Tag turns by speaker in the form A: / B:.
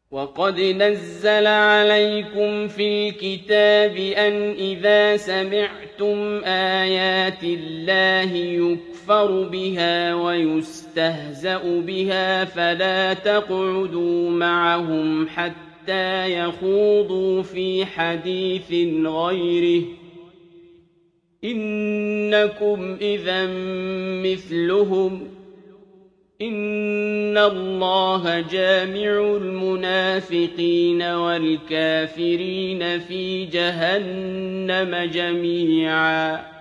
A: وَقَدْ نَزَّلَ عَلَيْكُمْ فِي الْكِتَابِ أَنْ إِذَا سَمِعْتُمْ آيَاتِ اللَّهِ يُكْفَرُ بِهَا وَيُسْتَهْزَأُ بِهَا فَلَا تَقْعُدُوا مَعَهُمْ حَتَّىٰ يَخُوضُوا فِي حَدِيثٍ غَيْرِهِ ۚ إِنَّكُمْ إِذًا مِّثْلُهُمْ ۗ إِنَّ اللَّهَ جَامِعُ الْمُنَافِقِينَ وَالْكَافِرِينَ فِي جَهَنَّمَ جَمِيعًا